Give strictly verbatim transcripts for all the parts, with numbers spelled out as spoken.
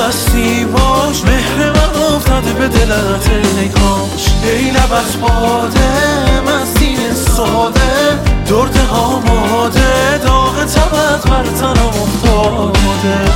هستی باش، مهر من افتاده به دلت ای کاش. ای لبت باده مستی ساده، درد آماده، داغ تبت بر تنم افتاده.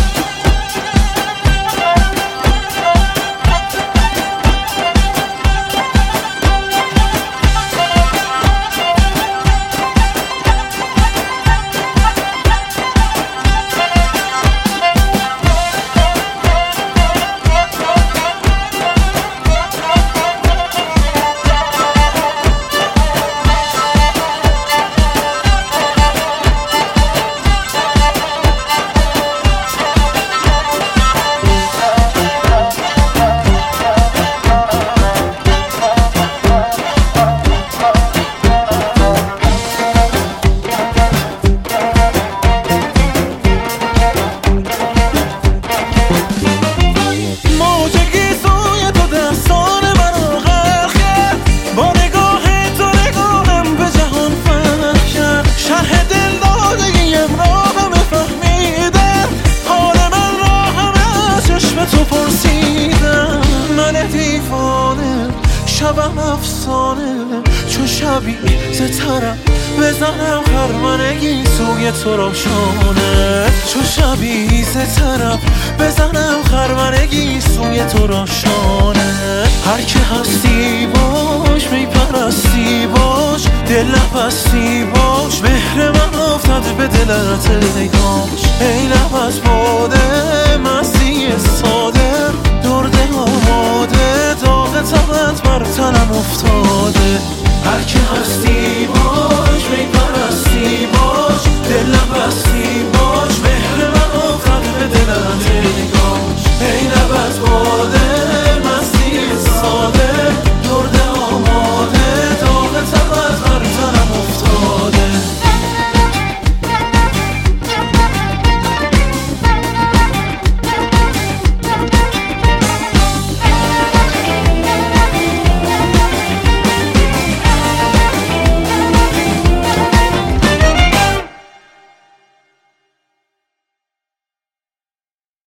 شبم افسانه چو شبی سترم بزنم خرمنگی سوی تو روشانه. چو شبی سترم بزنم خرمنگی سوی تو روشانه. هر که هستی باش می پرستی باش، دل نبستی باش، مهر من افتاده به دلت ای کاش. ای لبت باده مستی ساده، درد آماده، داغ تبت بر تنم افتاده. هر که هستی